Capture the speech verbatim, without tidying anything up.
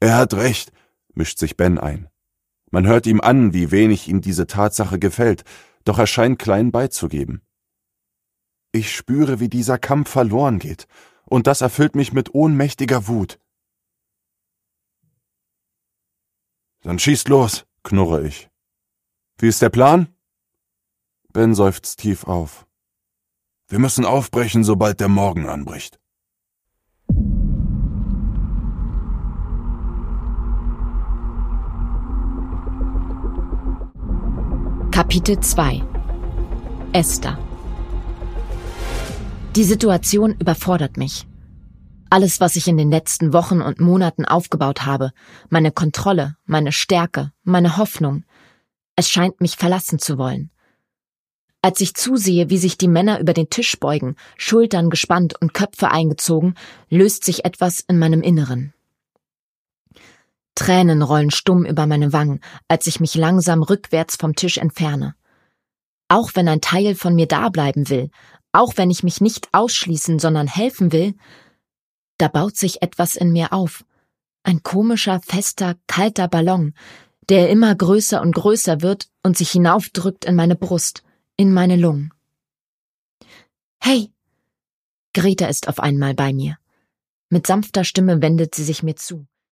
Er hat recht, mischt sich Ben ein. Man hört ihm an, wie wenig ihm diese Tatsache gefällt, doch er scheint klein beizugeben. Ich spüre, wie dieser Kampf verloren geht, und das erfüllt mich mit ohnmächtiger Wut. Dann schießt los, knurre ich. Wie ist der Plan? Ben seufzt tief auf. Wir müssen aufbrechen, sobald der Morgen anbricht. Kapitel zwei. Esther. Die Situation überfordert mich. Alles, was ich in den letzten Wochen und Monaten aufgebaut habe, meine Kontrolle, meine Stärke, meine Hoffnung, es scheint mich verlassen zu wollen. Als ich zusehe, wie sich die Männer über den Tisch beugen, Schultern gespannt und Köpfe eingezogen, löst sich etwas in meinem Inneren. Tränen rollen stumm über meine Wangen, als ich mich langsam rückwärts vom Tisch entferne. Auch wenn ein Teil von mir da bleiben will, auch wenn ich mich nicht ausschließen, sondern helfen will, da baut sich etwas in mir auf. Ein komischer, fester, kalter Ballon, der immer größer und größer wird und sich hinaufdrückt in meine Brust, in meine Lungen. »Hey!« Greta ist auf einmal bei mir. Mit sanfter Stimme wendet sie sich mir zu.